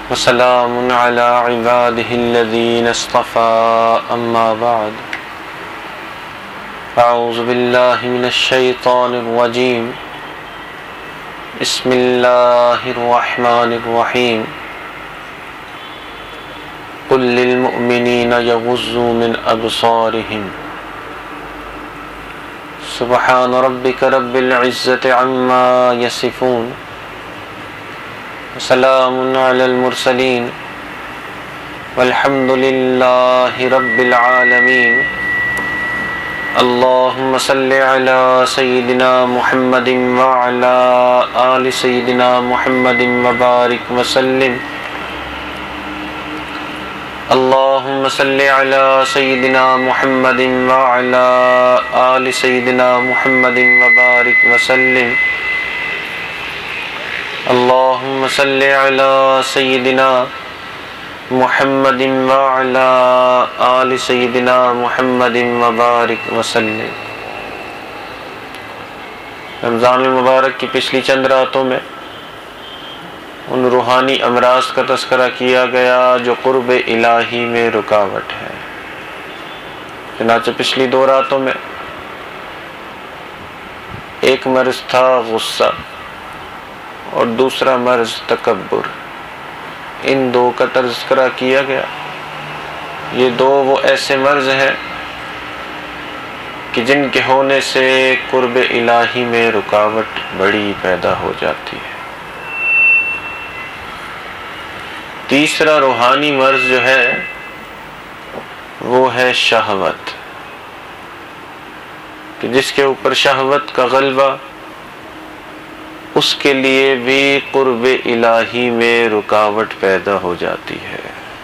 وسلام على عباده الذين اصطفى أما بعد أعوذ بالله من الشيطان الرجيم بسم الله الرحمن الرحيم قل للمؤمنين يغضوا من أبصارهم سبحان ربك رب العزة عما يصفون وسلام على المرسلين والحمد لله رب العالمين اللهم صل على سيدنا محمد وعلى آل سيدنا محمد وبارك وسلم اللهم صل على سيدنا محمد وعلى آل سيدنا محمد وبارك وسلم اللهم صل على سيدنا محمد وعلى آل سيدنا محمد وبارك وسلم۔ رمضان المبارک کی پچھلی چند راتوں میں ان روحانی امراض کا تذکرہ کیا گیا جو قرب الہی میں رکاوٹ ہے۔ چنانچہ پچھلی دو راتوں میں ایک مرض تھا غصہ اور دوسرا مرض تکبر، ان دو کا تذکرہ کیا گیا۔ یہ دو وہ ایسے مرض ہیں کہ جن کے ہونے سے قرب الہی میں رکاوٹ بڑی پیدا ہو جاتی ہے۔ تیسرا روحانی مرض جو ہے وہ ہے شہوت، کہ جس کے اوپر شہوت کا غلبہ اس کے لیے بھی قرب الہی میں رکاوٹ پیدا ہو جاتی ہے۔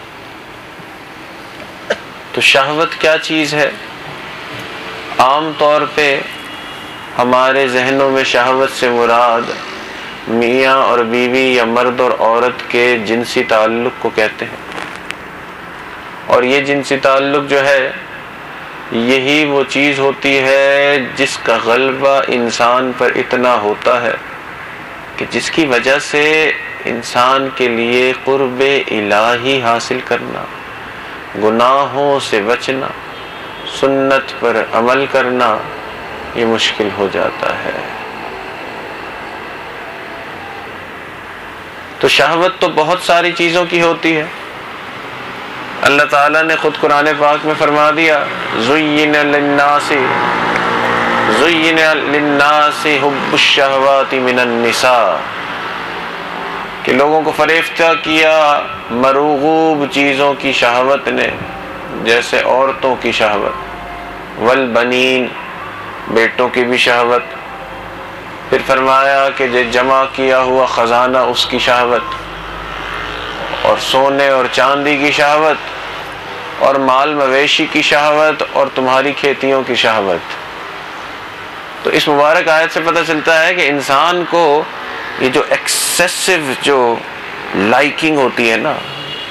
تو شہوت کیا چیز ہے؟ عام طور پہ ہمارے ذہنوں میں شہوت سے مراد میاں اور بیوی یا مرد اور عورت کے جنسی تعلق کو کہتے ہیں، اور یہ جنسی تعلق جو ہے یہی وہ چیز ہوتی ہے جس کا غلبہ انسان پر اتنا ہوتا ہے کہ جس کی وجہ سے انسان کے لیے قرب الہی حاصل کرنا، گناہوں سے بچنا، سنت پر عمل کرنا یہ مشکل ہو جاتا ہے۔ تو شہوت تو بہت ساری چیزوں کی ہوتی ہے۔ اللہ تعالیٰ نے خود قرآن پاک میں فرما دیا زُيِّنَ لِلنَّاسِ حُبُّ الشَّهَوَاتِ مِنَ النِّسَاءِ، کہ لوگوں کو فریفتہ کیا مرغوب چیزوں کی شہوت نے، جیسے عورتوں کی شہوت، والبنین، بیٹوں کی بھی شہوت، پھر فرمایا کہ جو جمع کیا ہوا خزانہ اس کی شہوت، اور سونے اور چاندی کی شہوت، اور مال مویشی کی شہوت، اور تمہاری کھیتیوں کی شہوت۔ تو اس مبارک آیت سے پتہ چلتا ہے کہ انسان کو یہ جو ایکسیسو جو لائکنگ ہوتی ہے نا،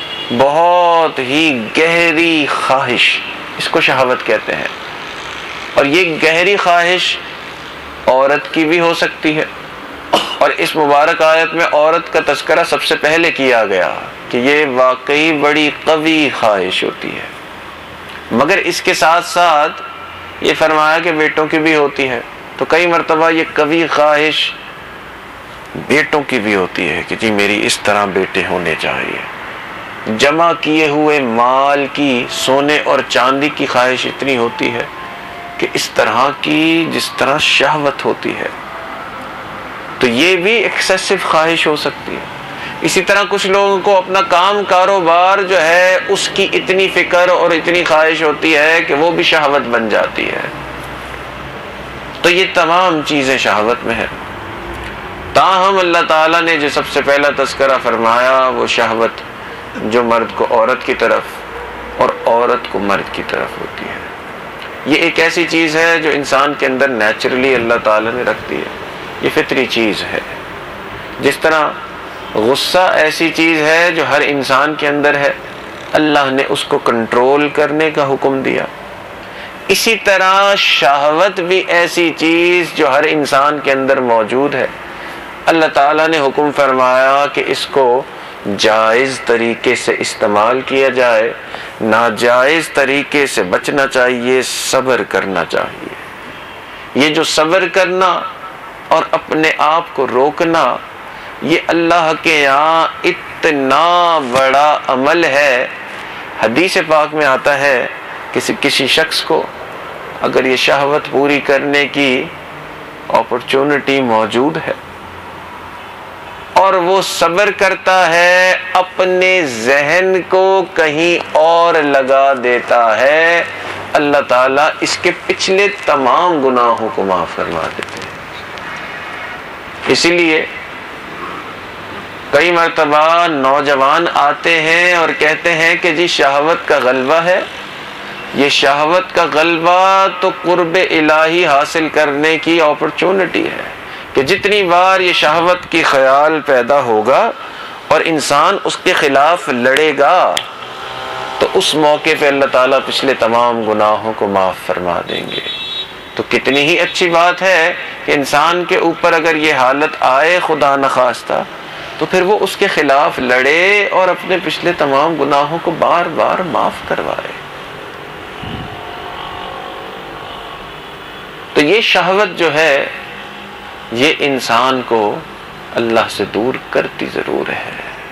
بہت ہی گہری خواہش، اس کو شہوت کہتے ہیں، اور یہ گہری خواہش عورت کی بھی ہو سکتی ہے، اور اس مبارک آیت میں عورت کا تذکرہ سب سے پہلے کیا گیا کہ یہ واقعی بڑی قوی خواہش ہوتی ہے، مگر اس کے ساتھ ساتھ یہ فرمایا کہ بیٹوں کی بھی ہوتی ہے۔ تو کئی مرتبہ یہ قوی خواہش بیٹوں کی بھی ہوتی ہے کہ جی میری اس طرح بیٹے ہونے چاہیے۔ جمع کیے ہوئے مال کی، سونے اور چاندی کی خواہش اتنی ہوتی ہے کہ اس طرح کی جس طرح شہوت ہوتی ہے، تو یہ بھی ایکسیسو خواہش ہو سکتی ہے۔ اسی طرح کچھ لوگوں کو اپنا کام کاروبار جو ہے اس کی اتنی فکر اور اتنی خواہش ہوتی ہے کہ وہ بھی شہوت بن جاتی ہے۔ تو یہ تمام چیزیں شہوت میں ہیں۔ تاہم اللہ تعالیٰ نے جو سب سے پہلا تذکرہ فرمایا وہ شہوت جو مرد کو عورت کی طرف اور عورت کو مرد کی طرف ہوتی ہے۔ یہ ایک ایسی چیز ہے جو انسان کے اندر نیچرلی اللہ تعالیٰ نے رکھ دی ہے، یہ فطری چیز ہے۔ جس طرح غصہ ایسی چیز ہے جو ہر انسان کے اندر ہے، اللہ نے اس کو کنٹرول کرنے کا حکم دیا، اسی طرح شہوت بھی ایسی چیز جو ہر انسان کے اندر موجود ہے، اللہ تعالیٰ نے حکم فرمایا کہ اس کو جائز طریقے سے استعمال کیا جائے، ناجائز طریقے سے بچنا چاہیے، صبر کرنا چاہیے۔ یہ جو صبر کرنا اور اپنے آپ کو روکنا، یہ اللہ کے یہاں اتنا بڑا عمل ہے۔ حدیث پاک میں آتا ہے کسی شخص کو اگر یہ شہوت پوری کرنے کی اپرچونٹی موجود ہے اور وہ صبر کرتا ہے، اپنے ذہن کو کہیں اور لگا دیتا ہے، اللہ تعالیٰ اس کے پچھلے تمام گناہوں کو معاف فرما دیتے ہیں۔ اسی لیے کئی مرتبہ نوجوان آتے ہیں اور کہتے ہیں کہ جی شہوت کا غلبہ ہے۔ یہ شہوت کا غلبہ تو قرب الہی حاصل کرنے کی اپرچونٹی ہے کہ جتنی بار یہ شہوت کی خیال پیدا ہوگا اور انسان اس کے خلاف لڑے گا تو اس موقع پہ اللہ تعالیٰ پچھلے تمام گناہوں کو معاف فرما دیں گے۔ تو کتنی ہی اچھی بات ہے کہ انسان کے اوپر اگر یہ حالت آئے خدا نخواستہ تو پھر وہ اس کے خلاف لڑے اور اپنے پچھلے تمام گناہوں کو بار بار معاف کروائے۔ تو یہ شہوت جو ہے یہ انسان کو اللہ سے دور کرتی ضرور ہے۔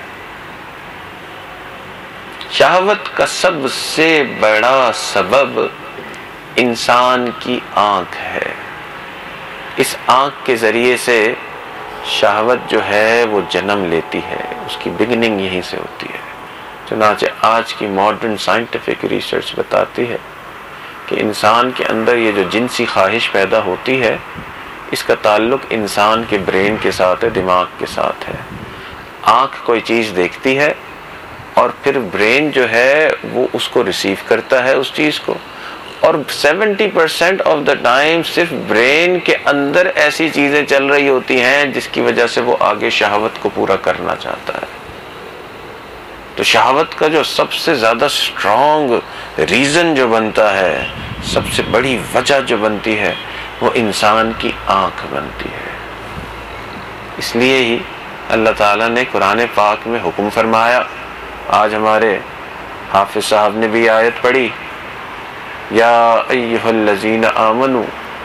شہوت کا سب سے بڑا سبب انسان کی آنکھ ہے۔ اس آنکھ کے ذریعے سے شہوت جو ہے وہ جنم لیتی ہے، اس کی بگننگ یہیں سے ہوتی ہے۔ چنانچہ آج کی ماڈرن سائنٹیفک ریسرچ بتاتی ہے کہ انسان کے اندر یہ جو جنسی خواہش پیدا ہوتی ہے اس کا تعلق انسان کے برین کے ساتھ ہے، دماغ کے ساتھ ہے۔ آنکھ کوئی چیز دیکھتی ہے اور پھر برین جو ہے وہ اس کو ریسیو کرتا ہے اس چیز کو، اور 70% آف دا ٹائم صرف برین کے اندر ایسی چیزیں چل رہی ہوتی ہیں جس کی وجہ سے وہ آگے شہوت کو پورا کرنا چاہتا ہے۔ تو شہوت کا جو سب سے زیادہ اسٹرانگ ریزن جو بنتا ہے، سب سے بڑی وجہ جو بنتی ہے، وہ انسان کی آنکھ بنتی ہے۔ اس لیے ہی اللہ تعالیٰ نے قرآن پاک میں حکم فرمایا، آج ہمارے حافظ صاحب نے بھی آیت پڑھی، یا ایھا الذین آمنوا،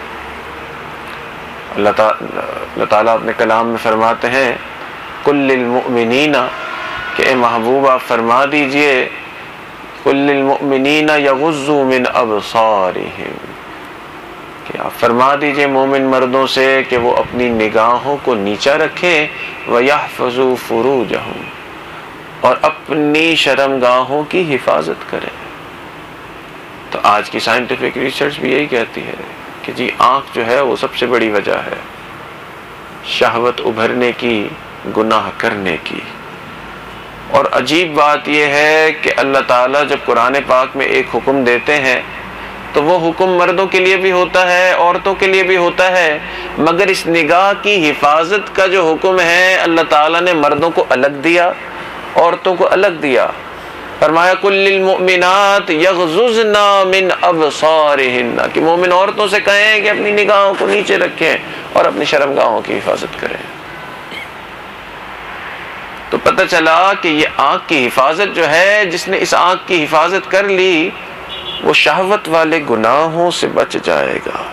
اللہ تعالیٰ اپنے کلام میں فرماتے ہیں قل للمؤمنین، کہ اے محبوب آپ فرما دیجئے قل للمؤمنین یغضوا من ابصارہم، کہ آپ فرما دیجئے مومن مردوں سے کہ وہ اپنی نگاہوں کو نیچا رکھیں وَيَحْفَظُوا فُرُوجَهُمْ، اور اپنی شرمگاہوں کی حفاظت کریں۔ تو آج کی سائنٹیفک ریسرچ بھی یہی کہتی ہے کہ جی آنکھ جو ہے وہ سب سے بڑی وجہ ہے شہوت ابھرنے کی، گناہ کرنے کی۔ اور عجیب بات یہ ہے کہ اللہ تعالیٰ جب قرآن پاک میں ایک حکم دیتے ہیں تو وہ حکم مردوں کے لیے بھی ہوتا ہے، عورتوں کے لیے بھی ہوتا ہے، مگر اس نگاہ کی حفاظت کا جو حکم ہے اللہ تعالیٰ نے مردوں کو الگ دیا، عورتوں کو الگ دیا۔ فرمایا قل للمؤمنات یغضضن من ابصارہن، کہ مومن عورتوں سے کہیں کہ اپنی نگاہوں کو نیچے رکھیں اور اپنی شرمگاہوں کی حفاظت کریں۔ تو پتہ چلا کہ یہ آنکھ کی حفاظت جو ہے، جس نے اس آنکھ کی حفاظت کر لی وہ شہوت والے گناہوں سے بچ جائے گا۔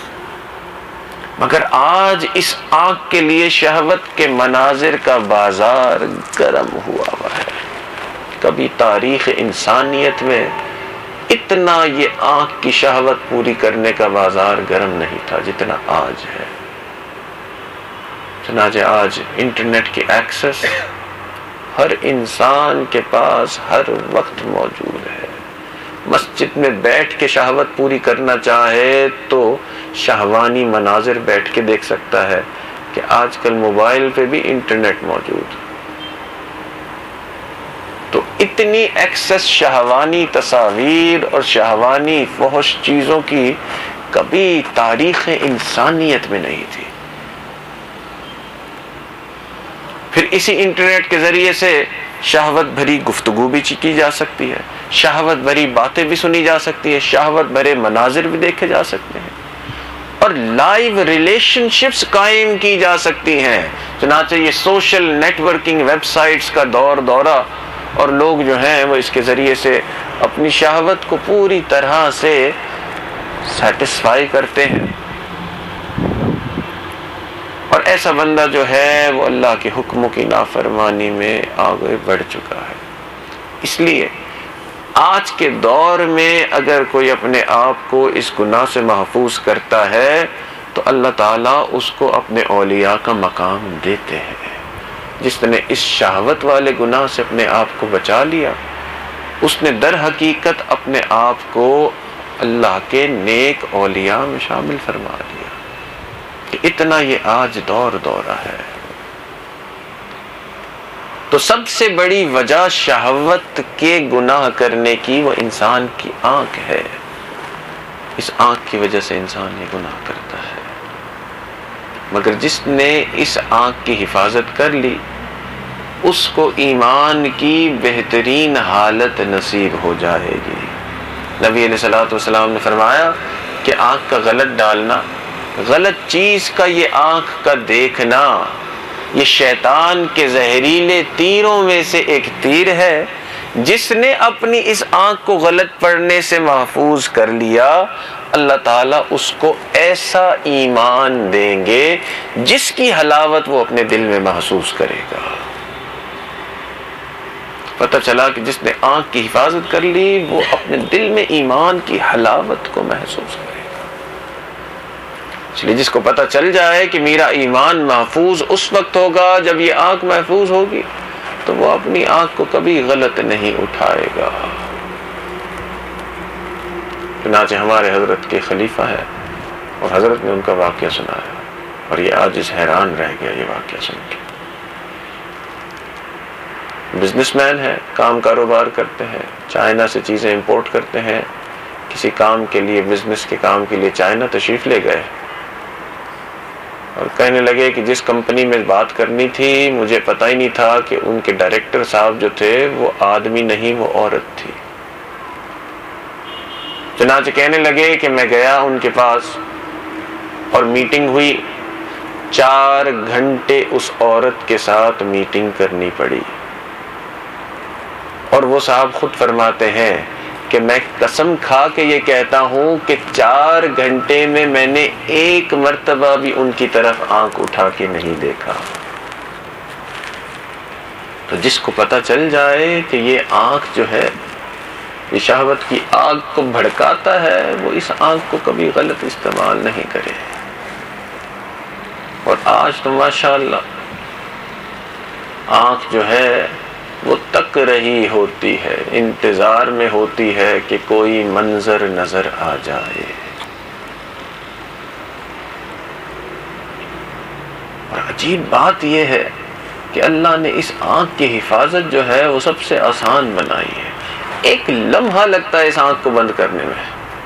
مگر آج اس آنکھ کے لیے شہوت کے مناظر کا بازار گرم ہوا ہوا ہے۔ کبھی تاریخ انسانیت میں اتنا یہ آنکھ کی شہوت پوری کرنے کا بازار گرم نہیں تھا جتنا آج ہے۔ چنانچہ آج انٹرنیٹ کی ایکسس ہر انسان کے پاس ہر وقت موجود ہے۔ مسجد میں بیٹھ کے شہوت پوری کرنا چاہے تو شہوانی مناظر بیٹھ کے دیکھ سکتا ہے کہ آج کل موبائل پہ بھی انٹرنیٹ موجود۔ تو اتنی ایکسس شہوانی تصاویر اور شہوانی فحش چیزوں کی کبھی تاریخ انسانیت میں نہیں تھی۔ پھر اسی انٹرنیٹ کے ذریعے سے شہوت بھری گفتگو بھی کی جا سکتی ہے، شہوت بھری باتیں بھی سنی جا سکتی ہے، شہوت بھرے مناظر بھی دیکھے جا سکتے ہیں۔ اور لائیو ریلیشن شپس قائم کی جا سکتی ہیں. چنانچہ یہ social networking websites کا دورہ اور لوگ جو ہیں وہ اس کے ذریعے سے اپنی شہوت کو پوری طرح سے سیٹسفائی کرتے ہیں. اور ایسا بندہ جو ہے وہ اللہ کے حکموں کی نافرمانی میں آگے بڑھ چکا ہے. اس لیے آج کے دور میں اگر کوئی اپنے آپ کو اس گناہ سے محفوظ کرتا ہے تو اللہ تعالیٰ اس کو اپنے اولیاء کا مقام دیتے ہیں. جس نے اس شہوت والے گناہ سے اپنے آپ کو بچا لیا اس نے در حقیقت اپنے آپ کو اللہ کے نیک اولیاء میں شامل فرما لیا. کہ اتنا یہ آج دورہ ہے. تو سب سے بڑی وجہ شہوت کے گناہ کرنے کی وہ انسان کی آنکھ ہے. اس آنکھ کی وجہ سے انسان یہ گناہ کرتا ہے. مگر جس نے اس آنکھ کی حفاظت کر لی اس کو ایمان کی بہترین حالت نصیب ہو جائے گی. نبی علیہ الصلوۃ والسلام نے فرمایا کہ آنکھ کا غلط ڈالنا، غلط چیز کا یہ آنکھ کا دیکھنا، یہ شیطان کے زہریلے تیروں میں سے ایک تیر ہے. جس نے اپنی اس آنکھ کو غلط پڑھنے سے محفوظ کر لیا اللہ تعالیٰ اس کو ایسا ایمان دیں گے جس کی حلاوت وہ اپنے دل میں محسوس کرے گا. پتہ چلا کہ جس نے آنکھ کی حفاظت کر لی وہ اپنے دل میں ایمان کی حلاوت کو محسوس کرے گا. اس لیے جس کو پتہ چل جائے کہ میرا ایمان محفوظ اس وقت ہوگا جب یہ آنکھ محفوظ ہوگی تو وہ اپنی آنکھ کو کبھی غلط نہیں اٹھائے گا. چنانچہ ہمارے حضرت کے خلیفہ ہے اور حضرت نے ان کا واقعہ سنایا اور یہ عاجز حیران رہ گیا یہ واقعہ سن کے. بزنس مین ہے، کام کاروبار کرتے ہیں، چائنا سے چیزیں امپورٹ کرتے ہیں. کسی کام کے لیے، بزنس کے کام کے لیے چائنا تشریف لے گئے اور کہنے لگے کہ جس کمپنی میں بات کرنی تھی مجھے پتہ ہی نہیں تھا کہ ان کے ڈائریکٹر صاحب جو تھے وہ آدمی نہیں، وہ عورت تھی. چنانچہ کہنے لگے کہ میں گیا ان کے پاس اور میٹنگ ہوئی. 4 گھنٹے اس عورت کے ساتھ میٹنگ کرنی پڑی اور وہ صاحب خود فرماتے ہیں کہ میں قسم کھا کے یہ کہتا ہوں کہ 4 گھنٹے میں میں نے ایک مرتبہ بھی ان کی طرف آنکھ اٹھا کے نہیں دیکھا. تو جس کو پتہ چل جائے کہ یہ آنکھ جو ہے یہ شہوت کی آگ کو بھڑکاتا ہے وہ اس آنکھ کو کبھی غلط استعمال نہیں کرے. اور آج تو ماشاءاللہ آنکھ جو ہے وہ تک رہی ہوتی ہے، انتظار میں ہوتی ہے کہ کوئی منظر نظر آ جائے. اور عجیب بات یہ ہے کہ اللہ نے اس آنکھ کی حفاظت جو ہے وہ سب سے آسان بنائی ہے. 1 لمحہ لگتا ہے اس آنکھ کو بند کرنے میں.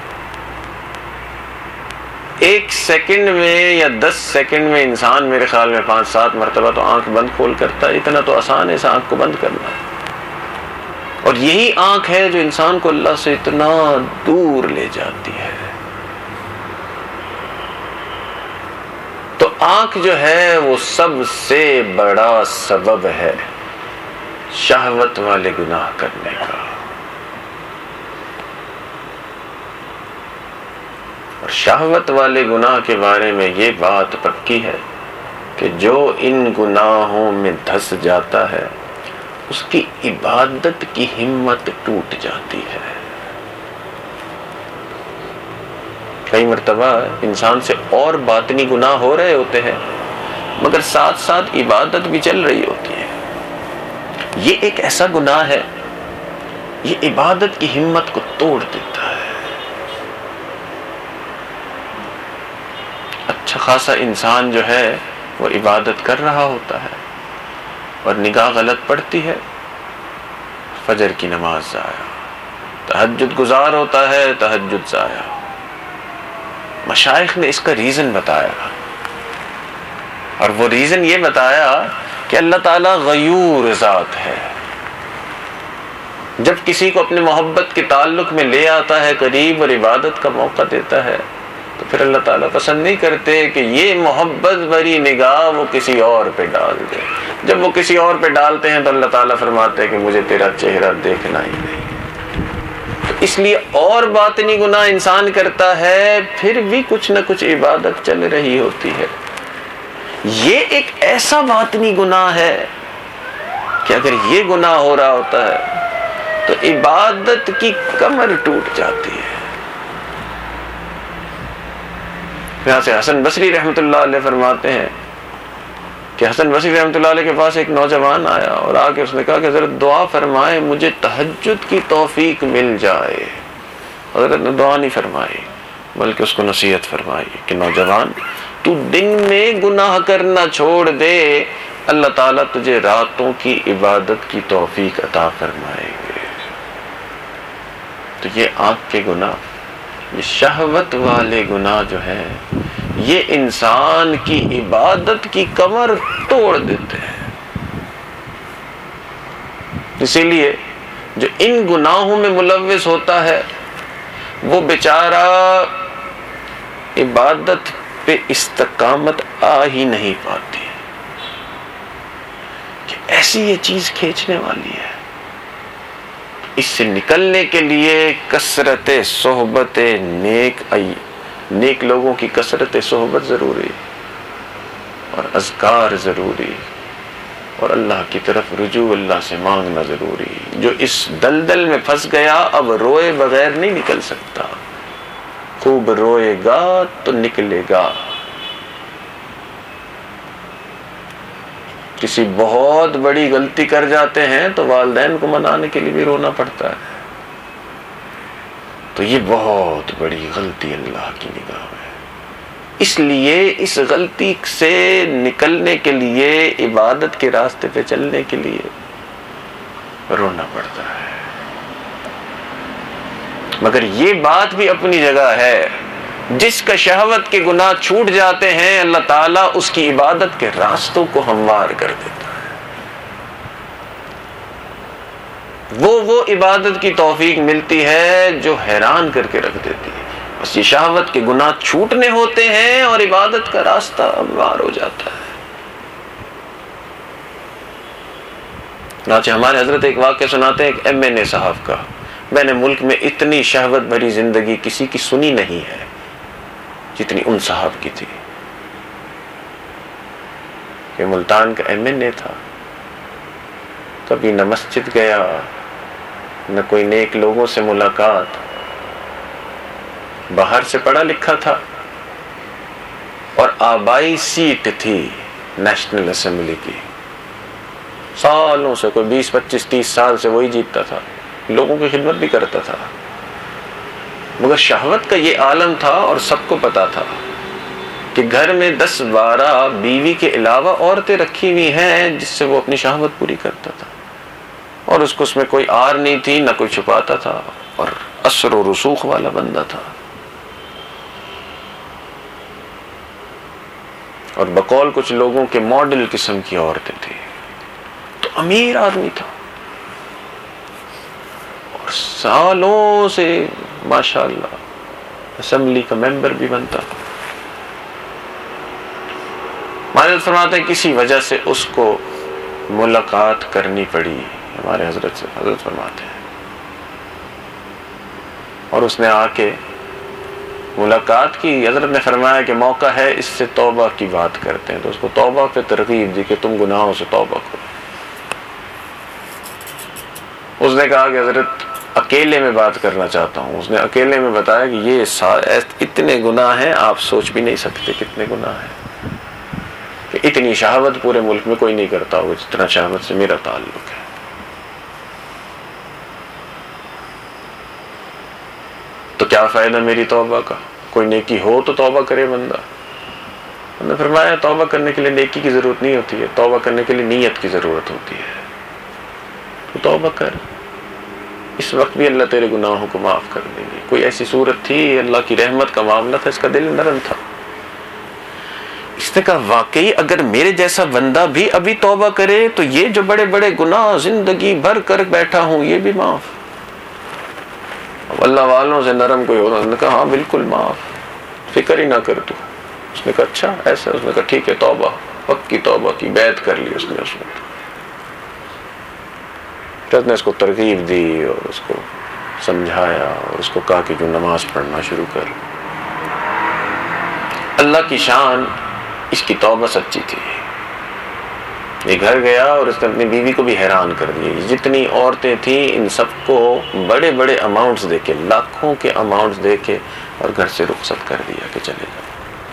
1 سیکنڈ میں یا 10 سیکنڈ میں انسان میرے خیال میں 5-7 مرتبہ تو آنکھ بند کھول کرتا ہے. اتنا تو آسان ہے اس آنکھ کو بند کرنا. اور یہی آنکھ ہے جو انسان کو اللہ سے اتنا دور لے جاتی ہے. تو آنکھ جو ہے وہ سب سے بڑا سبب ہے شہوت والے گناہ کرنے کا. اور شہوت والے گناہ کے بارے میں یہ بات پکی ہے کہ جو ان گناہوں میں دھس جاتا ہے اس کی عبادت کی ہمت ٹوٹ جاتی ہے. کئی مرتبہ انسان سے اور باطنی گناہ ہو رہے ہوتے ہیں مگر ساتھ ساتھ عبادت بھی چل رہی ہوتی ہے. یہ ایک ایسا گناہ ہے یہ عبادت کی ہمت کو توڑ دیتا ہے. اچھا خاصا انسان جو ہے وہ عبادت کر رہا ہوتا ہے اور نگاہ غلط پڑتی ہے، فجر کی نماز ضائع، تہجد گزار ہوتا ہے، تہجد ضائع. مشائخ نے اس کا ریزن بتایا اور وہ ریزن یہ بتایا کہ اللہ تعالیٰ غیور ذات ہے. جب کسی کو اپنے محبت کے تعلق میں لے آتا ہے قریب اور عبادت کا موقع دیتا ہے تو تو پھر اللہ تعالیٰ پسند نہیں کرتے کہ یہ محبت بھری نگاہ وہ کسی اور پہ ڈال دے. جب وہ کسی اور پہ ڈالتے ہیں تو اللہ تعالیٰ فرماتے ہیں کہ مجھے تیرا چہرہ دیکھنا ہی نہیں. تو اس لیے اور باطنی گناہ انسان کرتا ہے پھر بھی کچھ نہ کچھ عبادت چل رہی ہوتی ہے. یہ ایک ایسا باطنی گناہ ہے کہ اگر یہ گناہ ہو رہا ہوتا ہے تو عبادت کی کمر ٹوٹ جاتی ہے. یہاں سے حسن بصری رحمۃ اللہ علیہ فرماتے ہیں کہ حسن بصری رحمۃ اللہ علیہ کے پاس ایک نوجوان آیا اور آ کے اس نے کہا کہ حضرت دعا فرمائے مجھے تہجد کی توفیق مل جائے. حضرت نے دعا نہیں فرمائی بلکہ اس کو نصیحت فرمائی کہ نوجوان تو دن میں گناہ کرنا چھوڑ دے، اللہ تعالیٰ تجھے راتوں کی عبادت کی توفیق عطا فرمائیں گے. تو یہ آنکھ کے گناہ، یہ شہوت والے گناہ جو ہیں، یہ انسان کی عبادت کی کمر توڑ دیتے ہیں. اسی لیے جو ان گناہوں میں ملوث ہوتا ہے وہ بیچارہ عبادت پہ استقامت آ ہی نہیں پاتی کہ ایسی یہ چیز کھینچنے والی ہے. اس سے نکلنے کے لیے کثرت صحبت نیک لوگوں کی کثرت صحبت ضروری اور اذکار ضروری اور اللہ کی طرف رجوع اللہ سے مانگنا ضروری. جو اس دلدل میں پھنس گیا اب روئے بغیر نہیں نکل سکتا. خوب روئے گا تو نکلے گا. کسی بہت بڑی غلطی کر جاتے ہیں تو والدین کو منانے کے لیے بھی رونا پڑتا ہے. تو یہ بہت بڑی غلطی اللہ کی نگاہ میں. اس لیے اس غلطی سے نکلنے کے لیے، عبادت کے راستے پہ چلنے کے لیے رونا پڑتا ہے. مگر یہ بات بھی اپنی جگہ ہے، جس کا شہوت کے گناہ چھوٹ جاتے ہیں اللہ تعالیٰ اس کی عبادت کے راستوں کو ہموار کر دیتا ہے. وہ عبادت کی توفیق ملتی ہے جو حیران کر کے رکھ دیتی ہے. بس یہ شہوت کے گناہ چھوٹنے ہوتے ہیں اور عبادت کا راستہ ہموار ہو جاتا ہے. چنانچہ ہمارے حضرت ایک واقعہ سناتے ہیں ایک MNA صاحب کا. میں نے ملک میں اتنی شہوت بھری زندگی کسی کی سنی نہیں ہے جتنی ان صاحب کی تھی. کہ ملتان کا MNA تھا، کبھی نہ مسجد گیا نہ کوئی نیک لوگوں سے ملاقات، باہر سے پڑھا لکھا تھا اور آبائی سیٹ تھی نیشنل اسمبلی کی. سالوں سے، کوئی 20 25 30 سال سے وہی جیتتا تھا، لوگوں کی خدمت بھی کرتا تھا. مگر شہوت کا یہ عالم تھا اور سب کو پتا تھا کہ گھر میں 10 12 بیوی کے علاوہ عورتیں رکھی ہوئی ہیں جس سے وہ اپنی شہوت پوری کرتا تھا. اور اس کو اس میں کوئی آر نہیں تھی، نہ کوئی چھپاتا تھا، اور اثر و رسوخ والا بندہ تھا. اور بقول کچھ لوگوں کے ماڈل قسم کی عورتیں تھیں. تو امیر آدمی تھا اور سالوں سے ماشاءاللہ اسمبلی کا ممبر بھی بنتا. ہمارے حضرت فرماتے ہیں کسی وجہ سے اس کو ملاقات کرنی پڑی ہمارے حضرت سے. حضرت فرماتے ہیں اور اس نے آ کے ملاقات کی. حضرت نے فرمایا کہ موقع ہے اس سے توبہ کی بات کرتے ہیں. تو اس کو توبہ پہ ترغیب دی کہ تم گناہوں سے توبہ کرو. اس نے کہا کہ حضرت اکیلے میں بات کرنا چاہتا ہوں. اس نے اکیلے میں بتایا کہ یہ اتنے گناہ ہیں آپ سوچ بھی نہیں سکتے کتنے گناہ ہیں، کہ اتنی شہوت پورے ملک میں کوئی نہیں کرتا ہوگا جتنا شہوت سے میرا تعلق ہے. تو کیا فائدہ میری توبہ کا؟ کوئی نیکی ہو تو توبہ کرے بندہ. انہوں نے فرمایا توبہ کرنے کے لیے نیکی کی ضرورت نہیں ہوتی ہے، توبہ کرنے کے لیے نیت کی ضرورت ہوتی ہے. تو توبہ کر، اس وقت بھی اللہ تیرے گناہوں کو معاف کر دیں گے. کوئی ایسی صورت تھی، اللہ کی رحمت کا معاملہ تھا، اس کا دل نرم تھا. اس نے کہا واقعی اگر میرے جیسا بندہ بھی ابھی توبہ کرے تو یہ جو بڑے بڑے گناہ زندگی بھر کر بیٹھا ہوں یہ بھی معاف. اب اللہ والوں سے نرم کوئی ہونا. انہوں نے کہا ہاں بالکل معاف. فکر ہی نہ کر تو. اس نے کہا اچھا ایسا؟ اس نے کہا ٹھیک ہے، توبہ، پکی توبہ کی، بیعت کر لی اس نے. اس وقت حضرت نے اس کو ترغیب دی اور اس کو سمجھایا اور اس کو کہا کہ جو نماز پڑھنا شروع کر. اللہ کی شان، اس کی توبہ سچی تھی. یہ گھر گیا اور اس نے اپنی بیوی کو بھی حیران کر دیا. جتنی عورتیں تھیں ان سب کو بڑے بڑے اماؤنٹس دے کے، لاکھوں کے اماؤنٹس دے کے، اور گھر سے رخصت کر دیا کہ چلے جاؤ.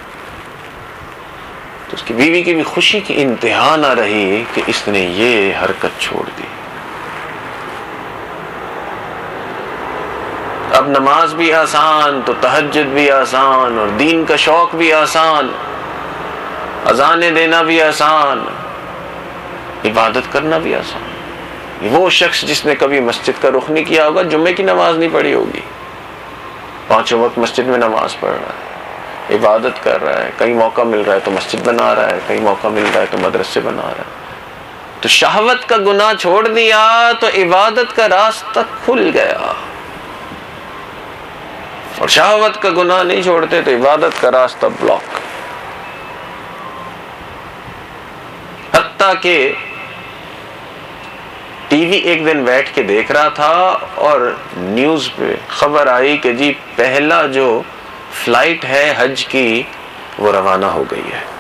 تو اس کی بیوی کی بھی خوشی کی انتہا نہ رہی کہ اس نے یہ حرکت چھوڑ دی. اب نماز بھی آسان تو تہجد بھی آسان، اور دین کا شوق بھی آسان، اذانیں دینا بھی آسان، عبادت کرنا بھی آسان. وہ شخص جس نے کبھی مسجد کا رخ نہیں کیا ہوگا، جمعے کی نماز نہیں پڑھی ہوگی، 5 وقت مسجد میں نماز پڑھ رہا ہے، عبادت کر رہا ہے، کہیں موقع مل رہا ہے تو مسجد بنا رہا ہے، کہیں موقع مل رہا ہے تو مدرسے بنا رہا ہے. تو شہوت کا گناہ چھوڑ دیا تو عبادت کا راستہ کھل گیا، اور شہوت کا گناہ نہیں چھوڑتے تو عبادت کا راستہ بلاک. حتیٰ کہ ٹی وی ایک دن بیٹھ کے دیکھ رہا تھا اور نیوز پہ خبر آئی کہ جی پہلا جو فلائٹ ہے حج کی وہ روانہ ہو گئی ہے.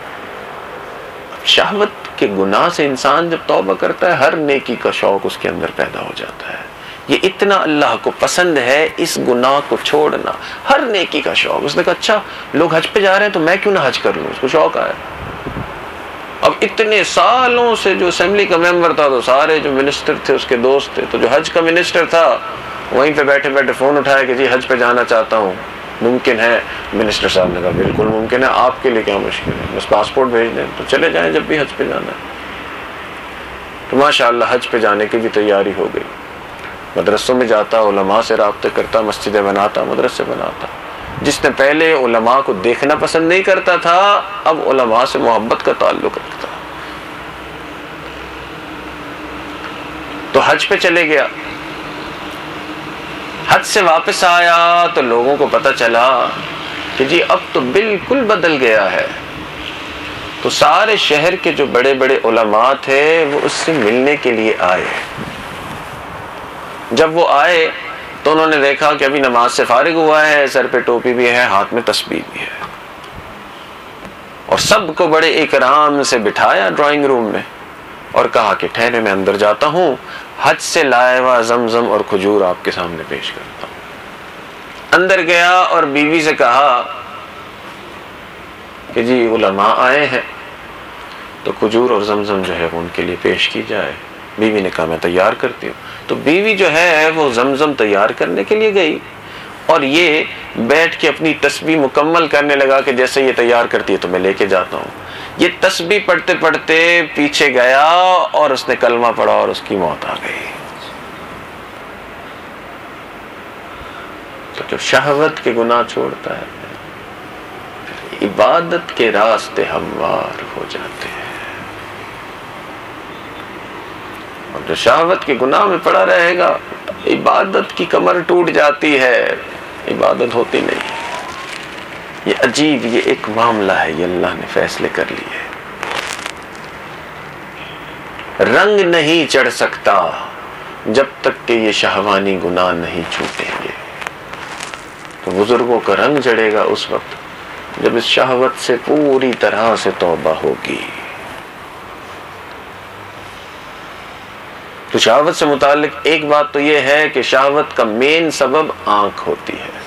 شہوت کے گناہ سے انسان جب توبہ کرتا ہے، ہر نیکی کا شوق اس کے اندر پیدا ہو جاتا ہے. یہ اتنا اللہ کو پسند ہے اس گناہ کو چھوڑنا، ہر نیکی کا شوق. اس نے کہا اچھا لوگ حج پہ جا رہے ہیں تو میں کیوں نہ حج کر لوں. اس کو شوق آیا. اب اتنے سالوں سے جو اسمبلی کا ممبر تھا تو سارے جو منسٹر تھے اس کے دوست تھے، تو جو حج کا منسٹر تھا وہیں پہ بیٹھے بیٹھے فون اٹھایا کہ جی حج پہ جانا چاہتا ہوں، ممکن ہے؟ منسٹر صاحب نے کہا بالکل ممکن ہے، آپ کے لیے کیا مشکل ہے، بس پاسپورٹ بھیج دیں تو چلے جائیں جب بھی حج پہ جانا ہے. تو ماشاءاللہ حج پہ جانے کی بھی تیاری ہو گئی. مدرسوں میں جاتا، علماء سے رابطے کرتا، مسجدیں بناتا، مدرسے بناتا. جس نے پہلے علماء کو دیکھنا پسند نہیں کرتا تھا، اب علماء سے محبت کا تعلق رکھتا. تو حج پہ چلے گیا. حج سے واپس آیا تو لوگوں کو پتہ چلا کہ جی اب تو بالکل بدل گیا ہے. تو سارے شہر کے جو بڑے بڑے علماء تھے وہ اس سے ملنے کے لیے آئے. جب وہ آئے تو انہوں نے دیکھا کہ ابھی نماز سے فارغ ہوا ہے، سر پہ ٹوپی بھی ہے، ہاتھ میں تسبیح بھی ہے، اور سب کو بڑے اکرام سے بٹھایا ڈرائنگ روم میں اور کہا کہ ٹھہرے میں اندر جاتا ہوں، حج سے لائے ہوا زمزم اور کھجور آپ کے سامنے پیش کرتا ہوں. اندر گیا اور بیوی سے کہا کہ جی علماء آئے ہیں تو کھجور اور زمزم جو ہے وہ ان کے لیے پیش کی جائے. بیوی نے کہا میں تیار کرتی ہوں. تو بیوی جو ہے وہ زمزم تیار کرنے کے لیے گئی اور یہ بیٹھ کے اپنی تسبیح مکمل کرنے لگا کہ جیسے یہ تیار کرتی ہے تو میں لے کے جاتا ہوں. یہ تسبیح پڑھتے پڑھتے پیچھے گیا اور اس نے کلمہ پڑھا اور اس کی موت آ گئی. تو جو شہوت کے گناہ چھوڑتا ہے، عبادت کے راستے ہموار ہو جاتے ہیں. اور جو شہوت کے گناہ میں پڑا رہے گا، عبادت کی کمر ٹوٹ جاتی ہے، عبادت ہوتی نہیں. یہ عجیب، یہ ایک معاملہ ہے، یہ اللہ نے فیصلے کر لیے. رنگ نہیں چڑھ سکتا جب تک کہ یہ شہوانی گناہ نہیں چھوٹیں گے. تو بزرگوں کا رنگ چڑھے گا اس وقت جب اس شہوت سے پوری طرح سے توبہ ہوگی. تو شہوت سے متعلق ایک بات تو یہ ہے کہ شہوت کا مین سبب آنکھ ہوتی ہے،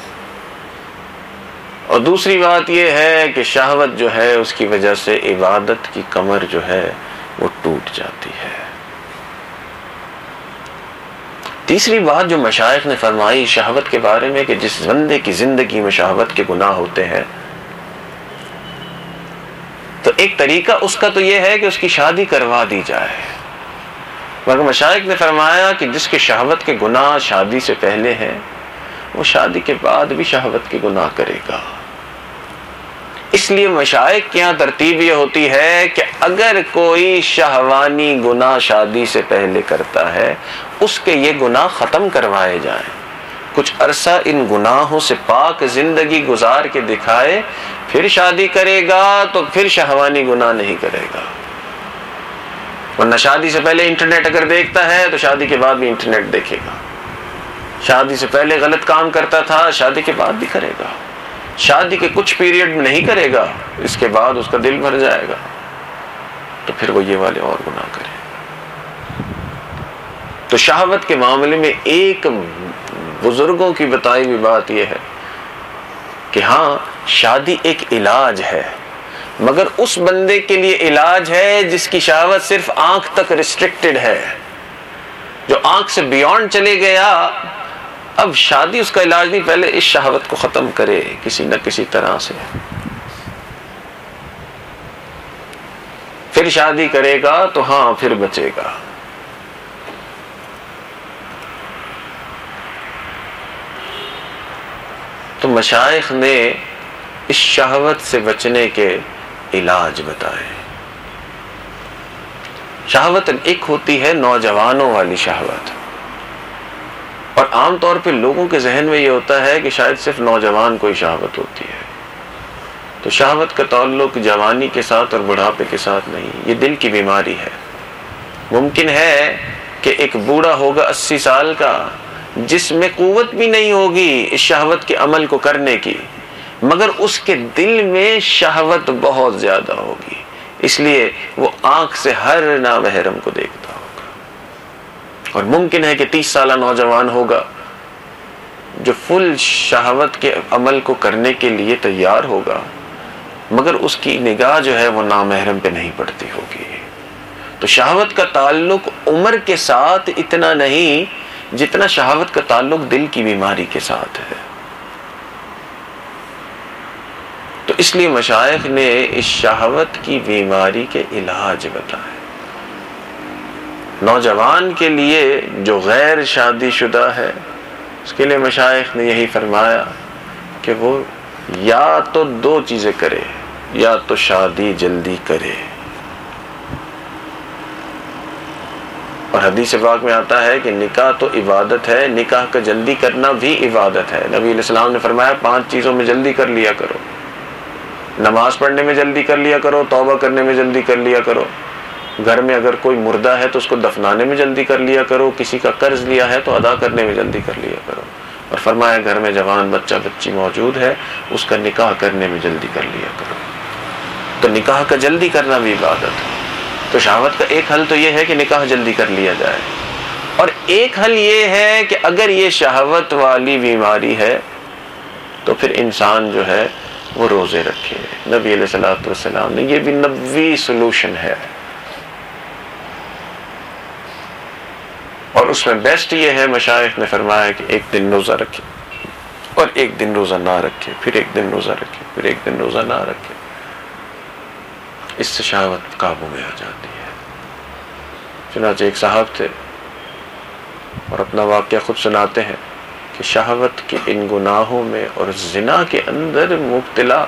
اور دوسری بات یہ ہے کہ شہوت جو ہے اس کی وجہ سے عبادت کی کمر جو ہے وہ ٹوٹ جاتی ہے. تیسری بات جو مشائخ نے فرمائی شہوت کے بارے میں کہ جس بندے کی زندگی میں شہوت کے گناہ ہوتے ہیں تو ایک طریقہ اس کا تو یہ ہے کہ اس کی شادی کروا دی جائے. مگر مشائخ نے فرمایا کہ جس کے شہوت کے گناہ شادی سے پہلے ہیں وہ شادی کے بعد بھی شہوت کے گناہ کرے گا. اس لیے مشائخ کے یہاں ترتیب یہ ہوتی ہے کہ اگر کوئی شہوانی گناہ شادی سے پہلے کرتا ہے اس کے یہ گناہ ختم کروائے جائیں. کچھ عرصہ ان گناہوں سے پاک زندگی گزار کے دکھائے، پھر شادی کرے گا تو پھر شہوانی گناہ نہیں کرے گا. ورنہ شادی سے پہلے انٹرنیٹ اگر دیکھتا ہے تو شادی کے بعد بھی انٹرنیٹ دیکھے گا. شادی سے پہلے غلط کام کرتا تھا، شادی کے بعد بھی کرے گا. شادی کے کچھ پیریڈ میں نہیں کرے گا، اس کے بعد اس کا دل بھر جائے گا تو پھر وہ یہ والے اور گناہ کرے. تو شہوت کے معاملے میں ایک بزرگوں کی بتائی ہوئی بات یہ ہے کہ ہاں شادی ایک علاج ہے، مگر اس بندے کے لیے علاج ہے جس کی شہوت صرف آنکھ تک ریسٹرکٹڈ ہے. جو آنکھ سے بیونڈ چلے گیا، اب شادی اس کا علاج نہیں، پہلے اس شہوت کو ختم کرے کسی نہ کسی طرح سے، پھر شادی کرے گا تو ہاں پھر بچے گا. تو مشائخ نے اس شہوت سے بچنے کے علاج بتائے. شہوت ایک ہوتی ہے نوجوانوں والی شہوت، اور عام طور پہ لوگوں کے ذہن میں یہ ہوتا ہے کہ شاید صرف نوجوان کو ہی شہوت ہوتی ہے. تو شہوت کا تعلق جوانی کے ساتھ اور بڑھاپے کے ساتھ نہیں، یہ دل کی بیماری ہے. ممکن ہے کہ ایک بوڑھا ہوگا 80 سال کا، جس میں قوت بھی نہیں ہوگی اس شہوت کے عمل کو کرنے کی، مگر اس کے دل میں شہوت بہت زیادہ ہوگی، اس لیے وہ آنکھ سے ہر نامحرم کو دیکھتا ہوگا. اور ممکن ہے کہ 30 سالہ نوجوان ہوگا جو فل شہوت کے عمل کو کرنے کے لیے تیار ہوگا، مگر اس کی نگاہ جو ہے وہ نامحرم پہ نہیں پڑتی ہوگی. تو شہوت کا تعلق عمر کے ساتھ اتنا نہیں جتنا شہوت کا تعلق دل کی بیماری کے ساتھ ہے. تو اس لیے مشائخ نے اس شہوت کی بیماری کے علاج بتائے. نوجوان کے لیے جو غیر شادی شدہ ہے، اس کے لیے مشائخ نے یہی فرمایا کہ وہ یا تو 2 چیزیں کرے، یا تو شادی جلدی کرے. اور حدیث پاک میں آتا ہے کہ نکاح تو عبادت ہے، نکاح کا جلدی کرنا بھی عبادت ہے. نبی علیہ السلام نے فرمایا 5 چیزوں میں جلدی کر لیا کرو. نماز پڑھنے میں جلدی کر لیا کرو، توبہ کرنے میں جلدی کر لیا کرو، گھر میں اگر کوئی مردہ ہے تو اس کو دفنانے میں جلدی کر لیا کرو، کسی کا قرض لیا ہے تو ادا کرنے میں جلدی کر لیا کرو. اور فرمایا گھر میں جوان بچہ بچی موجود ہے، اس کا نکاح کرنے میں جلدی کر لیا کرو. تو نکاح کا جلدی کرنا بھی عبادت ہے. تو شہوت کا ایک حل تو یہ ہے کہ نکاح جلدی کر لیا جائے، اور ایک حل یہ ہے کہ اگر یہ شہوت والی بیماری ہے تو پھر انسان جو ہے وہ روزے رکھے. نبی علیہ الصلوۃ والسلام نے یہ بھی نبوی سولوشن ہے، اور اس میں بیسٹ یہ ہے، مشائخ نے فرمایا کہ 1 دن روزہ رکھے اور 1 دن روزہ نہ رکھے، پھر 1 دن روزہ رکھے، پھر 1 دن روزہ نہ رکھے. اس سے شہوت قابو میں آ جاتی ہے. چنانچہ ایک صاحب تھے اور اپنا واقعہ خود سناتے ہیں کہ شہوت کے ان گناہوں میں اور زنا کے اندر مبتلا،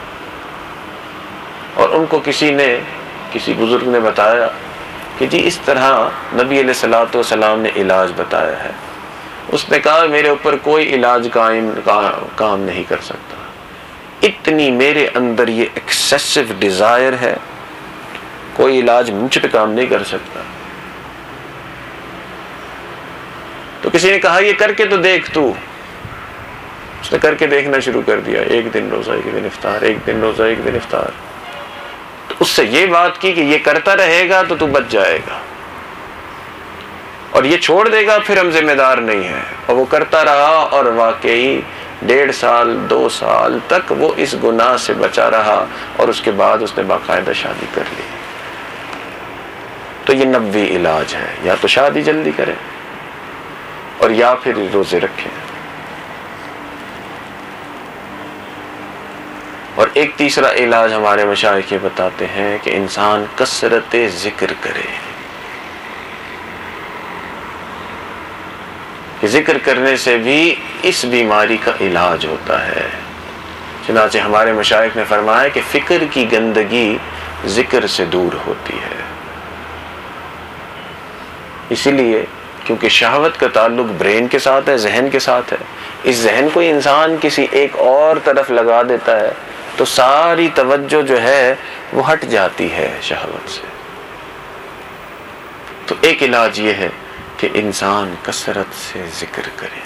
اور ان کو کسی بزرگ نے بتایا کہ جی اس طرح نبی علیہ الصلوۃ والسلام نے علاج بتایا ہے. اس نے کہا میرے اوپر کوئی علاج کام نہیں کر سکتا، اتنی میرے اندر یہ ایکسیسو ڈیزائر ہے، کوئی علاج مجھ پہ کام نہیں کر سکتا. تو کسی نے کہا یہ کر کے تو دیکھ تو. اس نے کر کے دیکھنا شروع کر دیا، 1 دن روزہ 1 دن افطار، 1 دن روزہ 1 دن افطار. تو اس سے یہ بات کی کہ یہ کرتا رہے گا تو بچ جائے گا، اور یہ چھوڑ دے گا پھر ہم ذمہ دار نہیں ہیں. اور وہ کرتا رہا، اور واقعی 1.5 سال 2 سال تک وہ اس گناہ سے بچا رہا، اور اس کے بعد اس نے باقاعدہ شادی کر لی. تو یہ نبوی علاج ہے، یا تو شادی جلدی کرے اور یا پھر روزے رکھیں. اور ایک تیسرا علاج ہمارے مشائخ یہ بتاتے ہیں کہ انسان کثرت ذکر کرے، کہ ذکر کرنے سے بھی اس بیماری کا علاج ہوتا ہے. چنانچہ ہمارے مشائخ نے فرمایا کہ فکر کی گندگی ذکر سے دور ہوتی ہے. اسی لیے کیونکہ شہوت کا تعلق برین کے ساتھ ہے، ذہن کے ساتھ ہے، اس ذہن کو انسان کسی ایک اور طرف لگا دیتا ہے تو ساری توجہ جو ہے وہ ہٹ جاتی ہے شہوت سے۔ تو ایک علاج یہ ہے کہ انسان کثرت سے ذکر کرے۔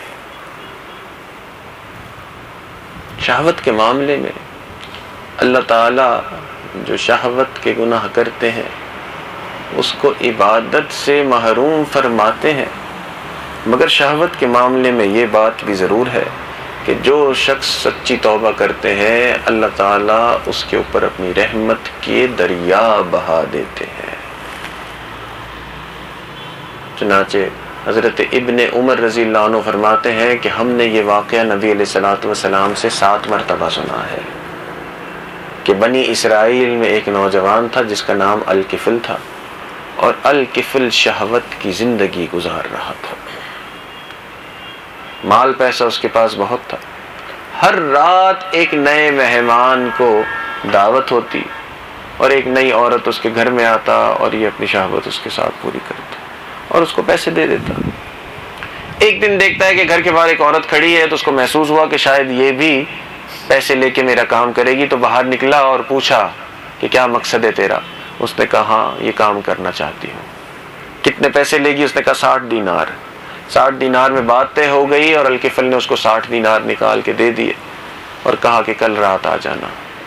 شہوت کے معاملے میں اللہ تعالیٰ جو شہوت کے گناہ کرتے ہیں اس کو عبادت سے محروم فرماتے ہیں، مگر شہوت کے معاملے میں یہ بات بھی ضرور ہے کہ جو شخص سچی توبہ کرتے ہیں اللہ تعالیٰ اس کے اوپر اپنی رحمت کے دریا بہا دیتے ہیں۔ چنانچہ حضرت ابن عمر رضی اللہ عنہ فرماتے ہیں کہ ہم نے یہ واقعہ نبی علیہ الصلوۃ والسلام سے 7 مرتبہ سنا ہے کہ بنی اسرائیل میں ایک نوجوان تھا جس کا نام الکفل تھا، اور الکفل شہوت کی زندگی گزار رہا تھا۔ مال پیسہ اس کے پاس بہت تھا، ہر رات ایک نئے مہمان کو دعوت ہوتی اور ایک نئی عورت اس کے گھر میں آتا اور یہ اپنی شہوت اس کے ساتھ پوری کرتا اور اس کو پیسے دے دیتا۔ ایک دن دیکھتا ہے کہ گھر کے باہر ایک عورت کھڑی ہے تو اس کو محسوس ہوا کہ شاید یہ بھی پیسے لے کے میرا کام کرے گی، تو باہر نکلا اور پوچھا کہ کیا مقصد ہے تیرا؟ اس نے کہا ہاں یہ کام کرنا چاہتی ہوں۔ کتنے پیسے لے گی؟ اس نے کہا 60 دینار۔ 60 دینار میں بات طے ہو گئی اور الکفل نے اس کو 60 دینار نکال کے دے دیے اور کہا کہ کل رات آ جانا۔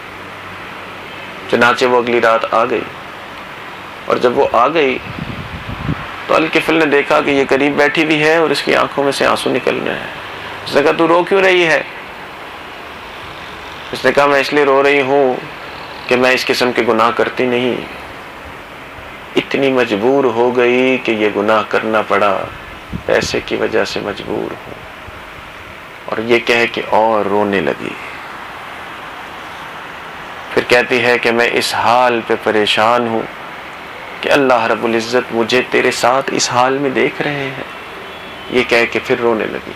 چنانچہ وہ اگلی رات آ گئی، اور جب وہ آ گئی تو الکفل نے دیکھا کہ یہ قریب بیٹھی بھی ہے اور اس کی آنکھوں میں سے آنسو نکل رہے ہیں۔ اس نے کہا تو رو کیوں رہی ہے؟ اس نے کہا میں اس لیے رو رہی ہوں کہ میں اس قسم کے گناہ کرتی نہیں، اتنی مجبور ہو گئی کہ یہ گناہ کرنا پڑا، پیسے کی وجہ سے مجبور ہوں۔ اور یہ کہہ کے اور رونے لگی۔ پھر کہتی ہے کہ میں اس حال پہ پریشان ہوں کہ اللہ رب العزت مجھے تیرے ساتھ اس حال میں دیکھ رہے ہیں۔ یہ کہہ کے پھر رونے لگی۔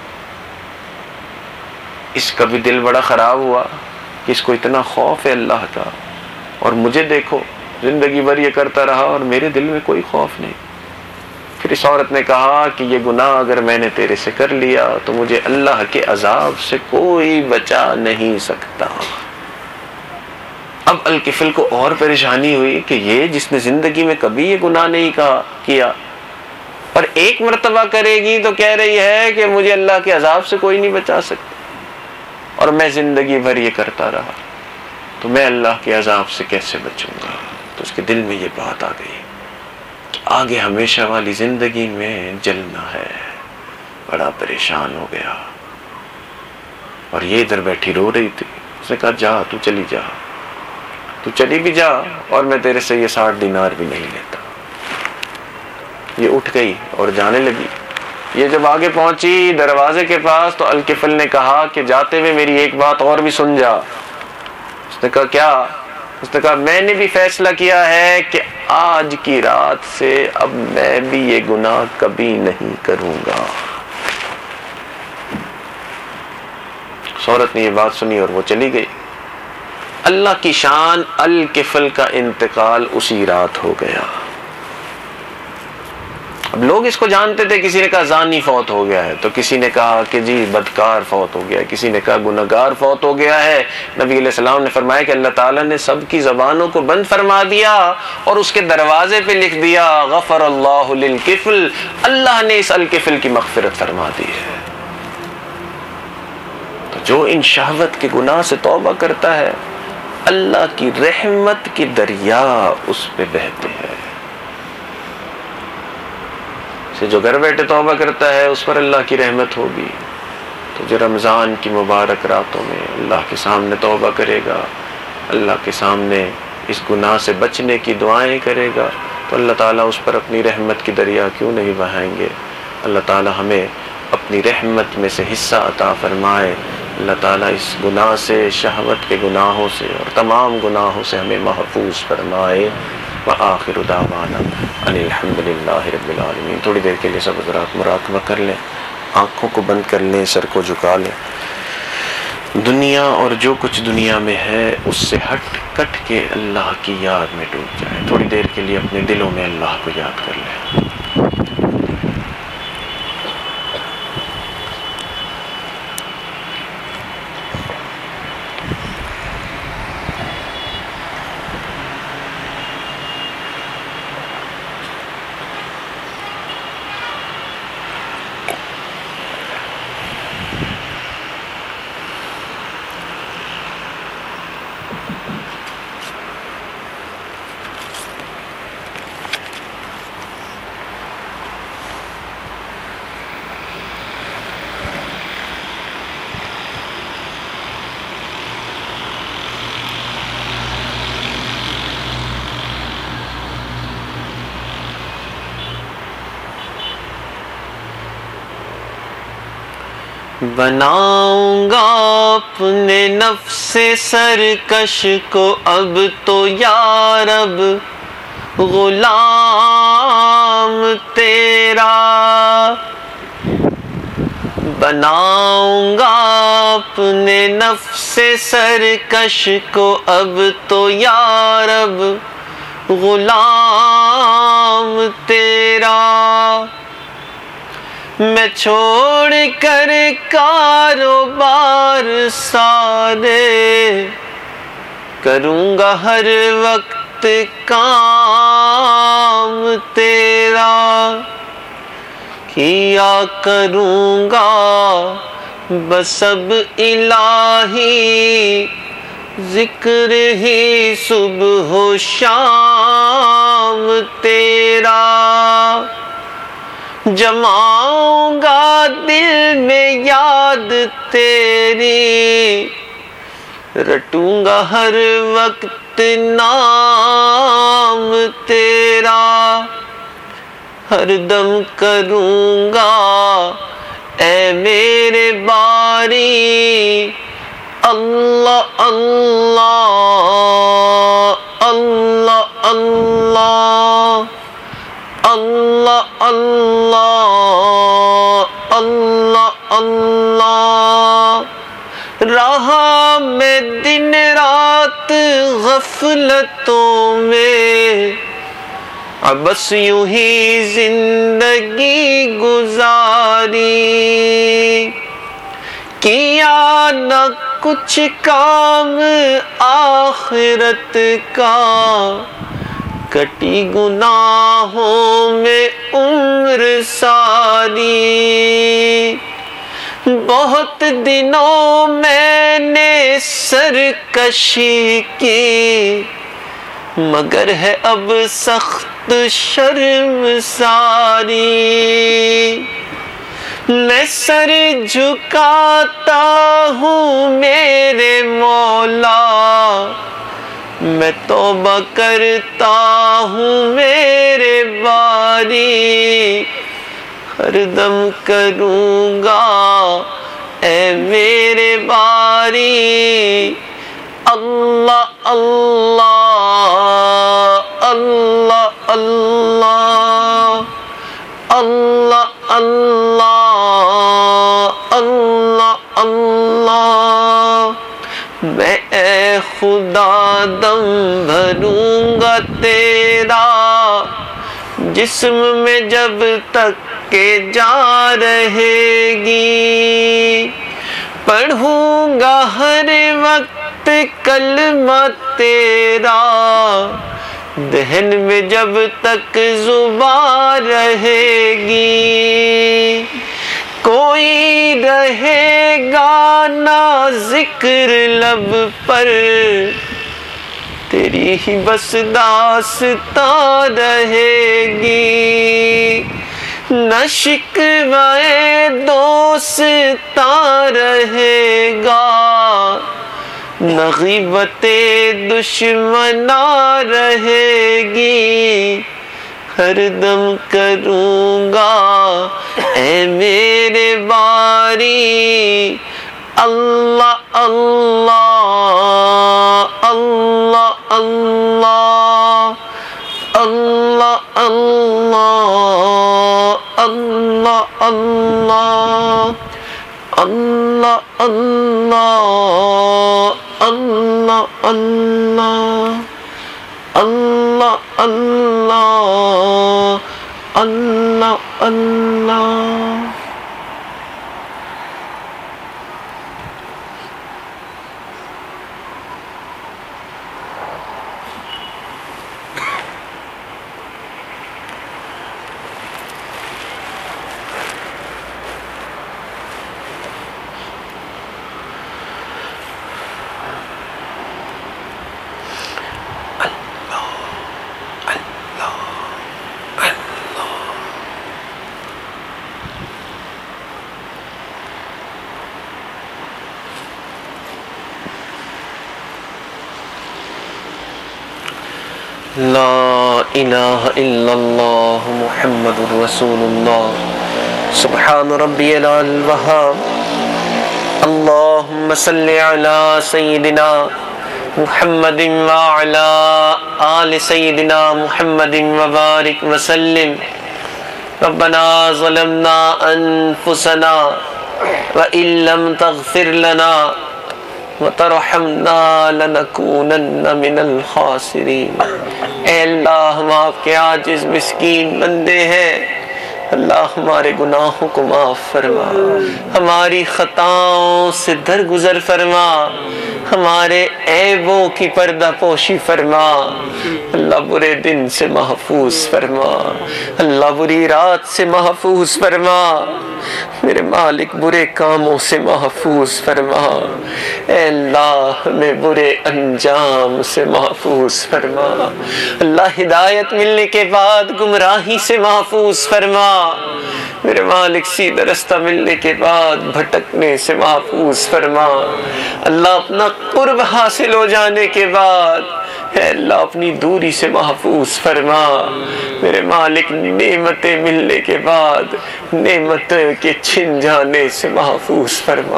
اس کا بھی دل بڑا خراب ہوا کہ اس کو اتنا خوف ہے اللہ کا، اور مجھے دیکھو زندگی بھر یہ کرتا رہا اور میرے دل میں کوئی خوف نہیں۔ پھر اس عورت نے کہا کہ یہ گناہ اگر میں نے تیرے سے کر لیا تو مجھے اللہ کے عذاب سے کوئی بچا نہیں سکتا۔ اب الکفل کو اور پریشانی ہوئی کہ یہ جس نے زندگی میں کبھی یہ گناہ نہیں کیا اور ایک مرتبہ کرے گی تو کہہ رہی ہے کہ مجھے اللہ کے عذاب سے کوئی نہیں بچا سکتا، اور میں زندگی بھر یہ کرتا رہا تو میں اللہ کے عذاب سے کیسے بچوں گا؟ تو اس کے دل میں یہ بات آ گئی کہ آگے ہمیشہ والی زندگی میں جلنا ہے۔ بڑا پریشان ہو گیا، اور یہ ادھر بیٹھی رو رہی تھی۔ اس نے کہا جا تو چلی جا، تو چلی بھی جا، اور میں تیرے سے یہ 60 دینار بھی نہیں لیتا۔ یہ اٹھ گئی اور جانے لگی۔ یہ جب آگے پہنچی دروازے کے پاس تو الکفل نے کہا کہ جاتے ہوئے میری ایک بات اور بھی سن جا۔ اس نے کہا کیا؟ اس نے کہا میں نے بھی فیصلہ کیا ہے کہ آج کی رات سے اب میں بھی یہ گناہ کبھی نہیں کروں گا۔ عورت نے یہ بات سنی اور وہ چلی گئی۔ اللہ کی شان، الکفل کا انتقال اسی رات ہو گیا۔ اب لوگ اس کو جانتے تھے، کسی نے کہا زانی فوت ہو گیا ہے، تو کسی نے کہا کہ جی بدکار فوت ہو گیا ہے، کسی نے کہا گنہگار فوت ہو گیا ہے۔ نبی علیہ السلام نے فرمایا کہ اللہ تعالیٰ نے سب کی زبانوں کو بند فرما دیا اور اس کے دروازے پہ لکھ دیا غفر اللہ للکفل، اللہ نے اس الکفل کی مغفرت فرما دی ہے۔ تو جو ان شہوت کے گناہ سے توبہ کرتا ہے اللہ کی رحمت کی دریا اس پہ بہتے ہیں۔ جو گھر بیٹھے توبہ کرتا ہے اس پر اللہ کی رحمت ہوگی، تو جو رمضان کی مبارک راتوں میں اللہ کے سامنے توبہ کرے گا، اللہ کے سامنے اس گناہ سے بچنے کی دعائیں کرے گا، تو اللہ تعالیٰ اس پر اپنی رحمت کی دریا کیوں نہیں بہائیں گے۔ اللہ تعالیٰ ہمیں اپنی رحمت میں سے حصہ عطا فرمائے۔ اللہ تعالیٰ اس گناہ سے، شہوت کے گناہوں سے اور تمام گناہوں سے ہمیں محفوظ فرمائے۔ وآخر دعوانا ان الحمد للہ رب العالمین۔ تھوڑی دیر کے لیے سب حضرات مراقبہ کر لیں، آنکھوں کو بند کر لیں، سر کو جھکا لیں، دنیا اور جو کچھ دنیا میں ہے اس سے ہٹ کٹ کے اللہ کی یاد میں ڈوب جائیں۔ تھوڑی دیر کے لیے اپنے دلوں میں اللہ کو یاد کر لیں۔ بناؤں گا اپنے نفس سرکش کو اب تو یا رب غلام تیرا، بناؤں گا اپنے نفس سرکش کو اب تو یا رب غلام تیرا، میں چھوڑ کر کاروبار سارے کروں گا ہر وقت کام تیرا، کیا کروں گا بس اب الہی ذکر ہی صبح و شام تیرا، جماؤں گا دل میں یاد تیری، رٹوں گا ہر وقت نام تیرا، ہر دم کروں گا اے میرے باری اللہ اللہ اللہ اللہ اللہ اللہ اللہ اللہ، رہا میں دن رات غفلتوں میں، بس یوں ہی زندگی گزاری، کیا نہ کچھ کام آخرت کا، کٹی گناہوں میں عمر ساری، بہت دنوں میں نے سرکشی کی، مگر ہے اب سخت شرم ساری، میں سر جھکاتا ہوں میرے مولا، میں توبہ کرتا ہوں میرے باری، ہر دم کروں گا اے میرے باری اللہ اللہ اللہ اللہ اللہ اللہ اللہ اللہ، میں اے خدا دم بھروں گا تیرا جسم میں جب تک کہ جان رہے گی، پڑھوں گا ہر وقت کلمہ تیرا، دہن میں جب تک زبان رہے گی، کوئی رہے گا نہ ذکر لب پر، تیری ہی بس داستاں رہے گی، نہ شکوے دوستاں رہے گا، نہ غیبت دشمناں رہے گی، ہر دم کروں گا اے میرے باری اللہ اللہ اللہ اللہ اللہ اللہ اللہ اللہ اللہ اللہ اللہ اللہ اللہ اللہ اللہ۔ لا الہ الا اللہ محمد رسول اللہ۔ سبحان ربی الوہاب اللهم صل على سيدنا محمد وعلى آل سيدنا محمد وبارك وسلم. ربنا ظلمنا أنفسنا وإن لم تغفر لنا وترحمنا لنكونن من الخاسرین. اے اللہ ہم آپ کے عاجز مسکین بندے ہیں، اللہ ہمارے گناہوں کو معاف فرما، ہماری خطاؤں سے درگزر فرما، ہمارے عیبوں کی پردہ پوشی فرما، اللہ برے دن سے محفوظ فرما، اللہ بری رات سے محفوظ فرما، میرے مالک برے کاموں سے محفوظ فرما، اے اللہ ہمیں برے انجام سے محفوظ فرما، اللہ ہدایت ملنے کے بعد گمراہی سے محفوظ فرما، میرے مالک سیدھا رستہ ملنے کے بعد بھٹکنے سے محفوظ فرما، اللہ اپنا قرب حاصل ہو جانے کے بعد اے اللہ اپنی دوری سے محفوظ فرما، میرے مالک نعمتیں ملنے کے بعد نعمتیں کے چھن جانے سے محفوظ فرما،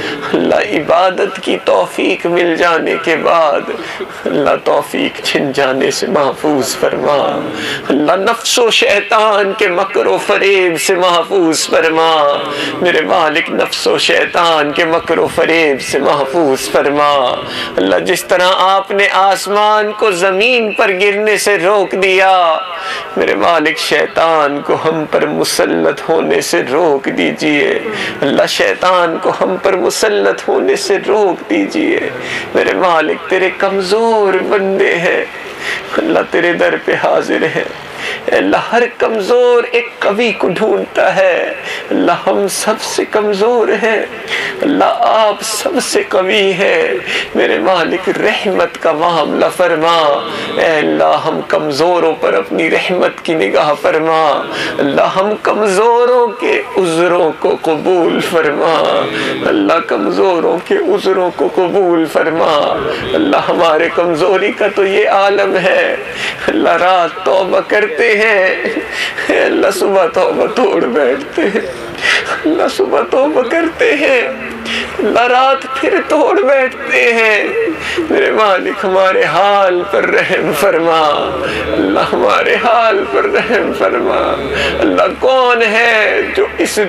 اللہ عبادت کی توفیق مل جانے کے بعد اللہ توفیق چھن جانے سے محفوظ فرما، اللہ نفس و شیطان کے مکر و فریب سے محفوظ فرما، میرے مالک نفس و شیطان کے مکر و فریب سے محفوظ فرما، اللہ جس طرح آپ نے آسمان کو زمین پر گرنے سے روک دیا، میرے مالک شیطان کو ہم پر مسلط ہونے سے روک دیجئے، اللہ شیطان کو ہم پر مسلط ہونے سے روک دیجئے، میرے مالک تیرے کمزور بندے ہیں، اللہ تیرے در پہ حاضر ہیں، اللہ ہر کمزور ایک قوی کو ڈھونڈتا ہے، اللہ ہم سب سے کمزور ہیں، اللہ آپ سب سے قوی ہے، میرے مالک رحمت کا معاملہ فرما، اے اللہ ہم کمزوروں پر اپنی رحمت کی نگاہ فرما، اللہ ہم کمزوروں کے عذروں کو قبول فرما، اللہ کمزوروں کے عذروں کو قبول فرما، اللہ ہمارے کمزوری کا تو یہ عالم ہے، اللہ رات توبہ کرتے ہیں، اللہ صبح توبہ توڑ بیٹھتے ہیں، اللہ صبح توبہ کرتے ہیں، اللہ رات پھر توڑ بیٹھتے ہیں، میرے مالک ہمارے حال پر رحم فرما، اللہ ہمارے حال پر رحم فرما، اللہ کون ہے جو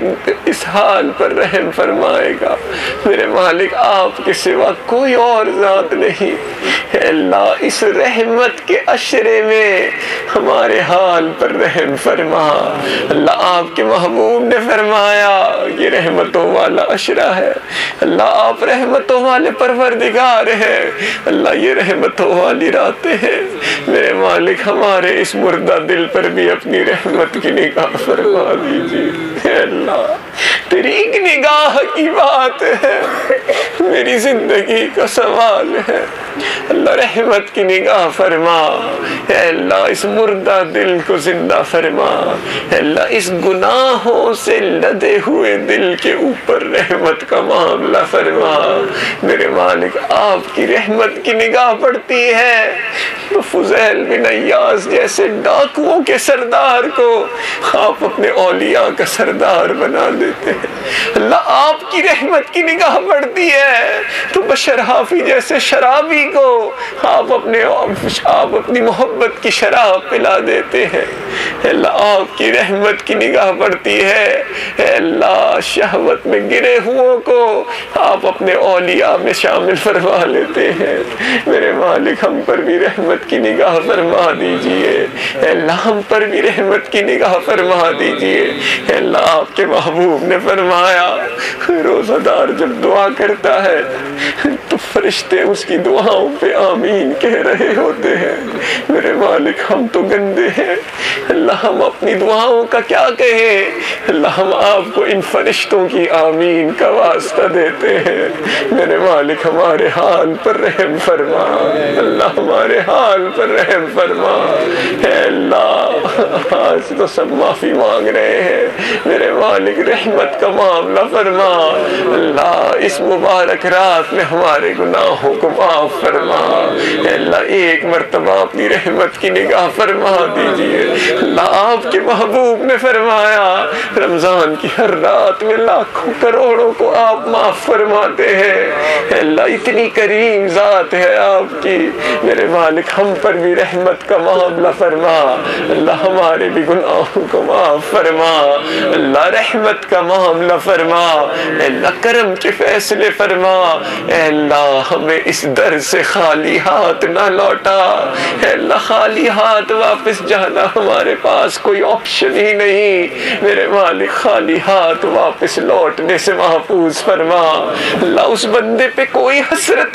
اس حال پر رحم فرمائے گا، میرے مالک آپ کے سوا کوئی اور ذات نہیں، اے اللہ اس رحمت کے عشرے میں ہمارے حال پر رحم فرما، اللہ آپ کے محبوب نے فرمایا یہ رحمتوں والا عشرہ ہے، اللہ آپ رحمتوں والے پروردگار ہیں، اللہ یہ رحمتوں والی راتیں ہیں، میرے مالک ہمارے اس مردہ دل پر بھی اپنی رحمت کی نگاہ فرما دیجیے، اے اللہ تیری ایک نگاہ کی بات ہے، میری زندگی کا سوال ہے، اللہ رحمت کی نگاہ فرما، اے اللہ اس مردہ دل کو زندہ فرما، اے اللہ اس گناہوں سے لدے ہوئے دل کے اوپر رحمت کا معاملہ فرما، میرے مالک آپ کی رحمت کی نگاہ پڑتی ہے تو فضیل بن عیاض جیسے ڈاکوؤں کے سردار کو آپ اپنے اولیاء کا سردار بنا دیتے ہیں، اللہ آپ کی رحمت کی نگاہ پڑتی ہے تو بشر حافی جیسے شرابی کو آپ اپنی محبت کی شراب پلا دیتے ہیں، اے اللہ آپ کی رحمت کی نگاہ پڑتی ہے، اے اللہ شہوت میں گرے ہوئوں کو آپ اپنے اولیاء میں شامل فرما لیتے ہیں، میرے مالک ہم پر بھی رحمت کی نگاہ فرما دیجئے، اے اللہ ہم پر بھی رحمت کی نگاہ فرما دیجئے، اے اللہ آپ کے محبوب نے فرمایا روزہ دار جب دعا کرتا ہے تو فرشتے اس کی دعاؤں پہ آمین کہہ رہے ہوتے ہیں، میرے مالک ہم تو گندے ہیں، اللہ ہم اپنی دعاؤں کا کیا کہیں، اللہ ہم آپ کو ان فرشتوں کی آمین کا واسطہ دیتے ہیں، میرے مالک ہمارے حال پر رحم فرما، اللہ ہمارے حال پر رحم فرما، اے اللہ آج تو سب معافی مانگ رہے ہیں، میرے مالک رحمت کا معاملہ فرما، اللہ اس مبارک رات میں ہمارے گناہوں کو معاف فرما، اے اللہ ایک مرتبہ اپنی رحمت رحمت کی نگاہ فرما دیجئے۔ اللہ آپ کے محبوب نے فرمایا رمضان کی ہر رات میں لاکھوں کروڑوں کو آپ معاف فرماتے ہیں۔ اللہ اتنی کریم ذات ہے آپ کی، میرے مالک ہم پر بھی رحمت کا معاملہ فرما، اللہ ہمارے بھی گناہوں کو معاف فرما، اللہ رحمت کا معاملہ فرما، اللہ کرم کے فیصلے فرما، اے اللہ ہمیں اس در سے خالی ہاتھ نہ لوٹا، اے اللہ خالی ہاتھ واپس جانا ہمارے پاس کوئی آپشن ہی نہیں، میرے مالک خالی ہاتھ واپس لوٹنے سے محفوظ فرما۔ اللہ اس بندے پہ کوئی حسرت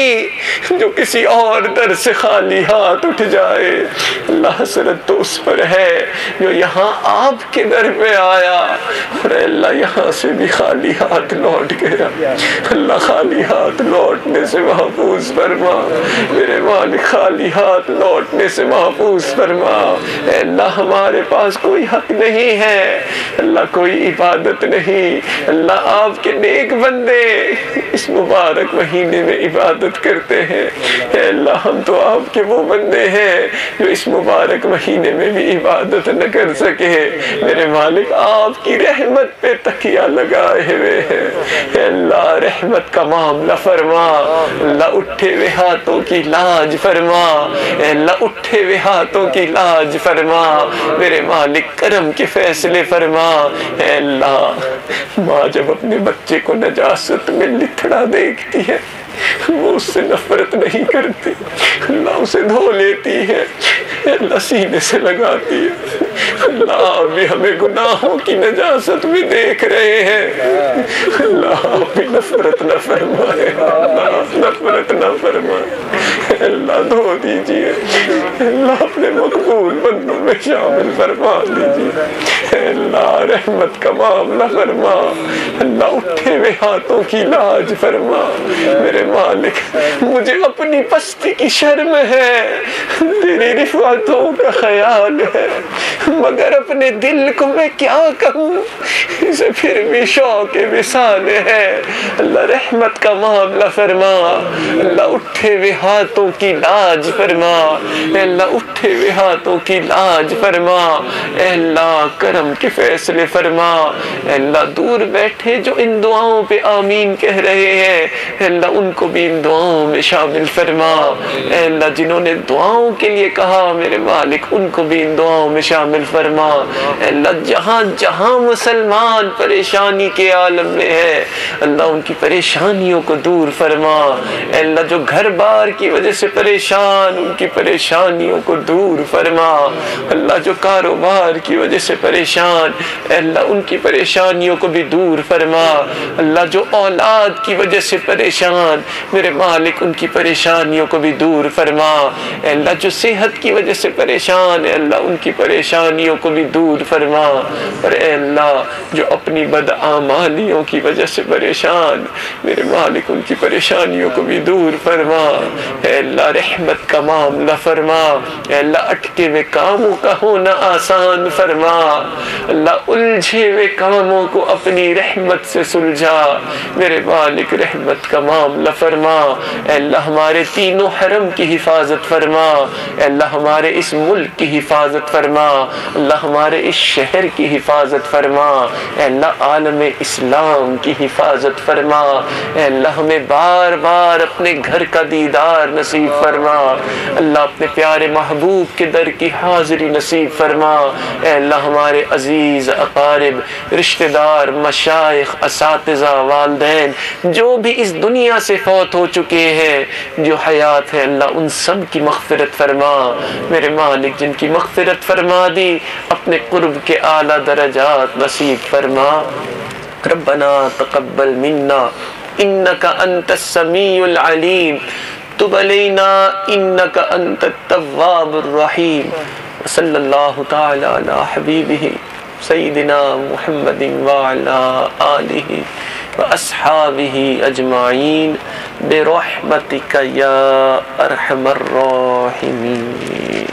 نہیں جو کسی اور در سے خالی ہاتھ اٹھ جائے، اللہ حسرت تو اس پر ہے جو یہاں آپ کے در پہ آیا اور اللہ یہاں سے بھی خالی ہاتھ لوٹ گیا، اللہ خالی ہاتھ لوٹنے سے محفوظ فرما، میرے مالک خالی ہاتھ لوٹنے سے محفوظ فرما۔ اے اللہ ہمارے پاس کوئی حق نہیں ہے، اللہ کوئی عبادت نہیں، اللہ آپ کے نیک بندے اس مبارک مہینے میں عبادت کرتے ہیں، اے اللہ ہم تو آپ کے وہ بندے ہیں جو اس مبارک مہینے میں بھی عبادت نہ کر سکے، میرے مالک آپ کی رحمت پہ تکیہ لگائے ہوئے ہیں، اے اللہ رحمت کا معاملہ فرما، اللہ اٹھے ہوئے ہاتھوں کی لاج فرما، اے اللہ اٹھے ہوئے ہاتھوں کی لاج فرما، میرے مالک کرم کے فیصلے فرما۔ اے اللہ ماں جب اپنے بچے کو نجاست میں لتھڑا دیکھتی ہے وہ اس سے نفرت نہیں کرتی، اللہ اسے دھو لیتی ہے، اللہ سینے سے لگاتی ہے، اللہ آپ بھی ہمیں گناہوں کی نجاست میں دیکھ رہے ہیں، اللہ آپ بھی نفرت نہ فرمائے، اللہ نفرت نہ فرمائے، اللہ دھو دیجئے، اللہ اپنے مقبول بندوں میں شامل فرما دیجئے، اللہ رحمت کا معاملہ فرما، اللہ اٹھے ہوئے ہاتھوں کی لاج فرما، میرے مالک مجھے اپنی پستی کی شرم ہے، تیری رفعتوں کا خیال ہے، مگر اپنے دل کو میں کیا کہوں، اسے پھر بھی شوق وصال ہے، اللہ رحمت کا معاملہ فرما، اللہ اٹھے ہوئے ہاتھوں کی لاج فرما، اے اللہ اٹھے ہوئے ہاتھوں کی لاج فرما، اے اللہ کرم کے فیصلے فرما، اے اللہ دور بیٹھے جو ان دعاؤں پہ آمین کہہ رہے ہیں، اے اللہ ان کو بھی ان دعاؤں میں شامل فرما، اے اللہ جنہوں نے دعاؤں کے لیے کہا میرے مالک ان کو بھی ان دعاؤں میں شامل فرما، اے اللہ جہاں جہاں مسلمان پریشانی کے عالم میں ہے اللہ ان کی پریشانیوں کو دور فرما، اے اللہ جو گھر بار کی وجہ سے پریشان ان کی پریشانیوں کو دور فرما، اللہ جو کاروبار کی وجہ سے پریشان اے اللہ ان کی پریشانیوں کو بھی دور فرما، اللہ جو اولاد کی وجہ سے پریشان میرے مالک ان کی پریشانیوں کو بھی دور فرما، اے اللہ جو صحت کی وجہ سے پریشان اے اللہ ان کی پریشانیوں کو بھی دور فرما، اور اے اللہ جو اپنی بدعمالیوں کی وجہ سے پریشان میرے مالک ان کی پریشانیوں کو بھی دور فرما، اے اللہ رحمت کا معاملہ فرما، اے اللہ اٹکے ہوئے کاموں کا ہونا آسان فرما، اللہ الجھے ہوئے کاموں کو اپنی رحمت سے سلجھا، میرے مالک رحمت کا معاملہ فرما، اے اللہ ہمارے تینوں حرم کی حفاظت فرما، اے اللہ ہمارے اس ملک کی حفاظت فرما، اللہ ہمارے اس شہر کی حفاظت فرما، اے اللہ عالم اسلام کی حفاظت فرما، اے اللہ ہمیں بار بار اپنے گھر کا دیدار نصیب فرما، اللہ اپنے پیارے محبوب کے در کی حاضری نصیب فرما، اے اللہ ہمارے عزیز اقارب رشتہ دار مشائخ اساتذہ والدین جو بھی اس دنیا سے فوت ہو چکے ہیں جو حیات ہے اللہ ان سب کی مغفرت فرما، میرے مالک جن کی مغفرت فرما دی اپنے قرب کے اعلیٰ درجات نصیب فرما، ربنا تقبل منا انك انت السميع العليم تب علينا انك انت التواب الرحيم، صلی اللہ تعالی علی حبیبہ سیدنا محمد وعلى آلہ واصحابہ اجمعین برحمتک یا ارحم الراحمین۔